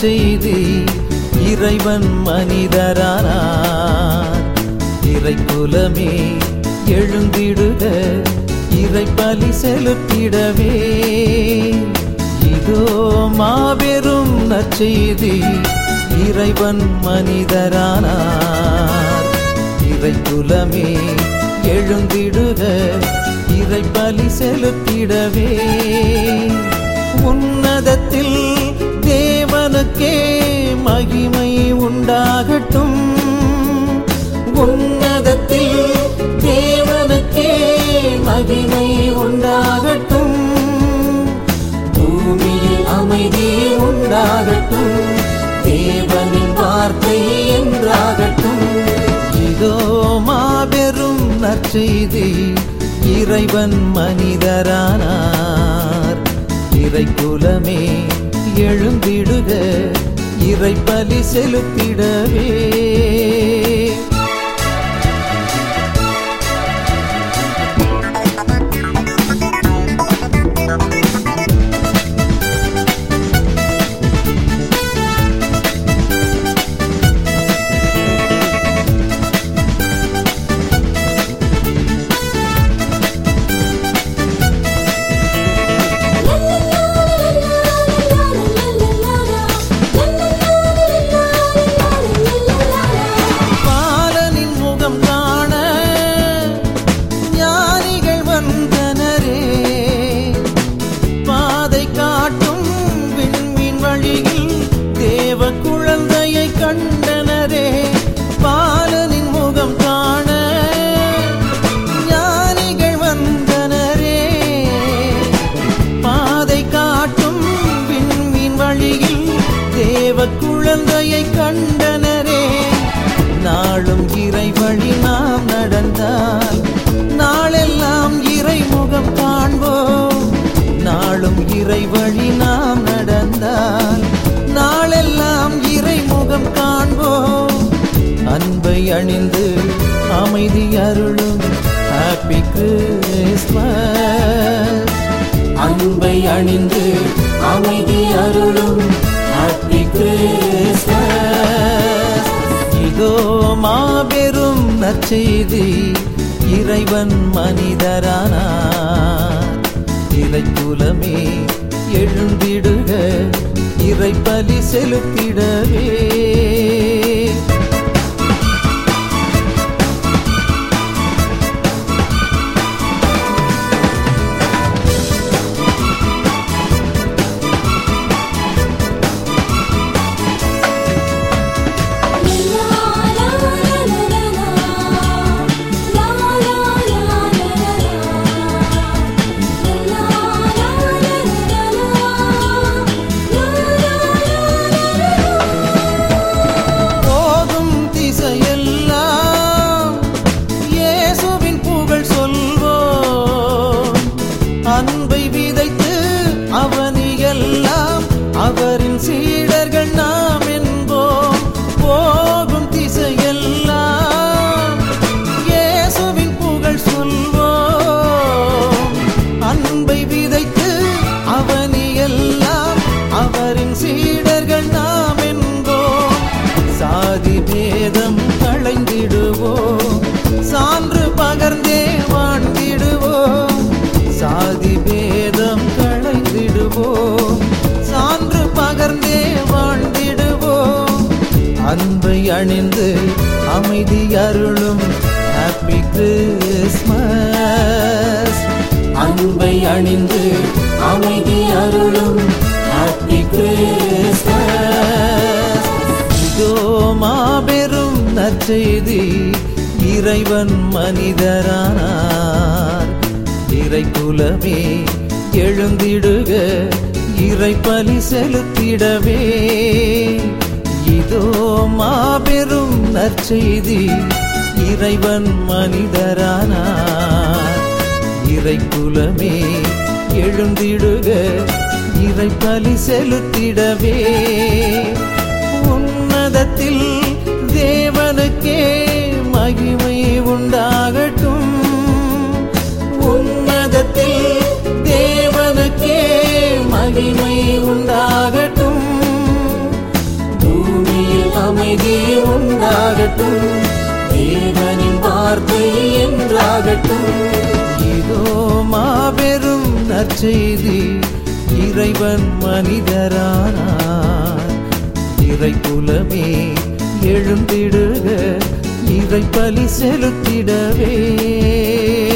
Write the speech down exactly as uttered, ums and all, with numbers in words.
நற்செய்தி இறைவன் மனிதரானார். இறைக்குலமே எழுந்திடுக, இறை பலி செலுத்திடவே. இதோ மாபெரும் நற்செய்தி இறைவன் மனிதரானார். இறைக்குலமே எழுந்திடுக, இறை பலி செலுத்திடவே. உன்னதத்தில் தேவனுக்கே மகிமை உண்டாகட்டும். உன்னதத்தில் தேவனுக்கே மகிமை உண்டாகட்டும். பூமியில் அமைதி உண்டாகட்டும். தேவனின் வார்த்தை என்றாகட்டும். இதோ மாபெரும் நற்செய்தி இறைவன் மனிதரானார். இறைக்குலமே எழுந்திடுக, இறை பலி செலுத்திடவே. குழந்தையை கண்டனரே, பாலனின் முகம் காண ஞானிகள் வந்தனரே. பாதை காட்டும் விண்மீன் வழியில் தேவ குழந்தையை கண்டனரே. நாளும் இறை வழி நாம் நடந்தால் நாளெல்லாம் இறை முகம் காண்போம். நாளும் இறை வழி நாம் நடந்தால் நாளெல்லாம் இறை முகம் காண்போம். அன்பை அணிந்து அமைதி அருளும் ஹாப்பி கிறிஸ்மஸ். அன்பை அணிந்து அமைதி அருளும் ஹாப்பி கிறிஸ்மஸ். இதோ மாபெரும் நற்செய்தி இறைவன் மனிதரானார். இறைக்குலமே எழுந்திடுக, இறை பலி செலுத்திடவே. அன்பை விதைத்து அவனியெல்லாம் அவரின் சீடர்கள் நாம் என்போம். போகும் திசையெல்லாம் இயேசுவின் புகழ் சொல்வோம். அன்பை விதைத்து அவனியெல்லாம் அவரின் சீடர்கள் நாம் என்போம். சாதி பேதம் களைந்திடுவோம், சான்று பகர்ந்தே வாழ்ந்திடுவோம். சாதி பேதம் களைந்திடுவோம், சான்று பகர்ந்தே வாழ்ந்திடுவோம். அன்பை அணிந்து அமைதி அருளும் ஹாப்பி கிறிஸ்மஸ். அன்பை அணிந்து அமைதி அருளும் ஹாப்பி கிறிஸ்மஸ். இதோ மாபெரும் நற்செய்தி இறைவன் மனிதரானார். இறைக்குலமே எழுந்திடுக, இறை பலி செலுத்திடவே. இதோ மாபெரும் நற்செய்தி இறைவன் மனிதரானார். இறைக்குலமே எழுந்திடுக, இறை பலி செலுத்திடவே. உன்னதத்தில் தேவனுக்கே மகிமை உண்டாகட்டும். உன்னதத்தில் தேவனுக்கே மகிமை உண்டாகட்டும். அமைதி உண்டாகட்டும், தேவனின் வார்த்தை என்றாகட்டும். இதோ மாபெரும் நற்செய்தி, இறைவன் மனிதரானார். இறைக்குலமே எழுந்திடுக, இறை பலி செலுத்திடவே.